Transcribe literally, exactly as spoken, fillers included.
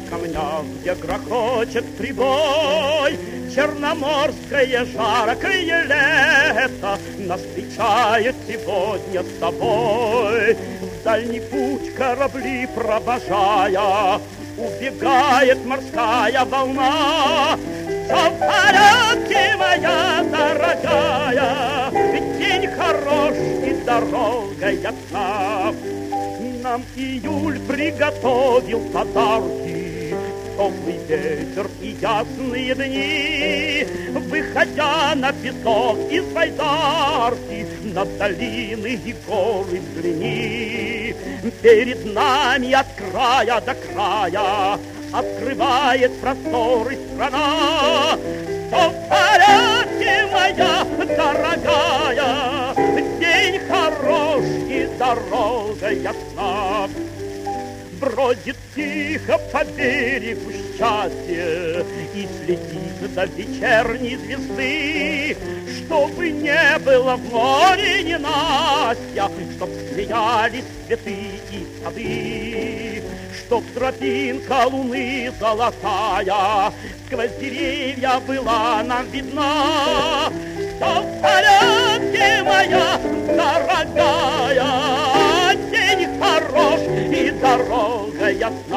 камнях, где грохочет прибой. Черноморское жаркое лето нас встречает сегодня с тобой. В дальний путь корабли провожая, убегает морская волна. Все в порядке, моя дорогая, ведь день хорош и дорога ясна. Нам июль приготовил подарки, теплый ветер и ясные дни. Выходя на песок из байдарки, на долины и горы взгляни. Перед нами от края до края открывает просторы страна. Все в порядке, моя дорогая, день хорош и дорога ясна. Бродит тихо по берегу счастье и следит до вечерней звезды, чтобы не было в море ненастья, чтоб смеялись цветы и сады, чтоб тропинка луны золотая сквозь деревья была нам видна. Все в порядке, моя дорогая, день хорош и дорога ясна.